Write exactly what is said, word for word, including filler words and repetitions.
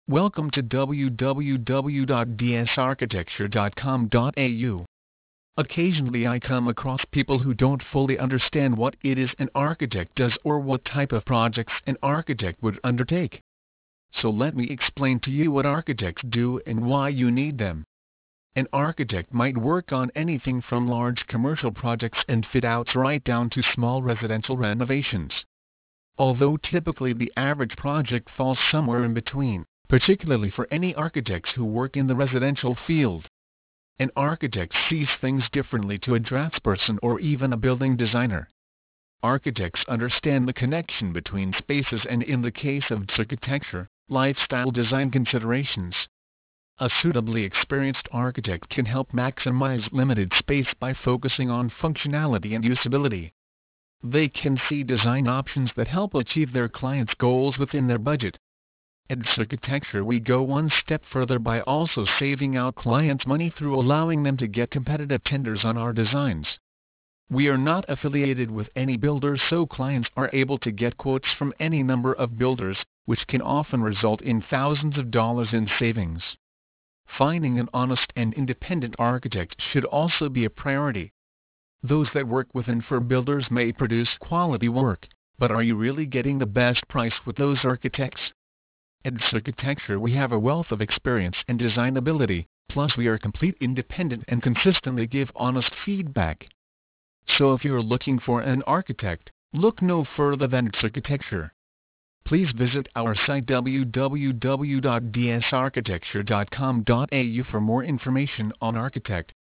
Welcome to w w w dot d s architecture dot com dot a u. Occasionally I come across people who don't fully understand what it is an architect does or what type of projects an architect would undertake. So let me explain to you what architects do and why you need them. An architect might work on anything from large commercial projects and fit-outs right down to small residential renovations. Although typically the average project falls somewhere in between, particularly for any architects who work in the residential field. An architect sees things differently to a draftsperson or even a building designer. Architects understand the connection between spaces and, in the case of architecture, lifestyle design considerations. A suitably experienced architect can help maximize limited space by focusing on functionality and usability. They can see design options that help achieve their clients' goals within their budget. At Architecture we go one step further by also saving our clients money through allowing them to get competitive tenders on our designs. We are not affiliated with any builder, so clients are able to get quotes from any number of builders, which can often result in thousands of dollars in savings. Finding an honest and independent architect should also be a priority. Those that work with and for builders may produce quality work, but are you really getting the best price with those architects? At Architecture we have a wealth of experience and design ability, plus we are complete independent and consistently give honest feedback. So if you're looking for an architect, look no further than Architecture. Please visit our site w w w dot d s architecture dot com dot a u for more information on Architect.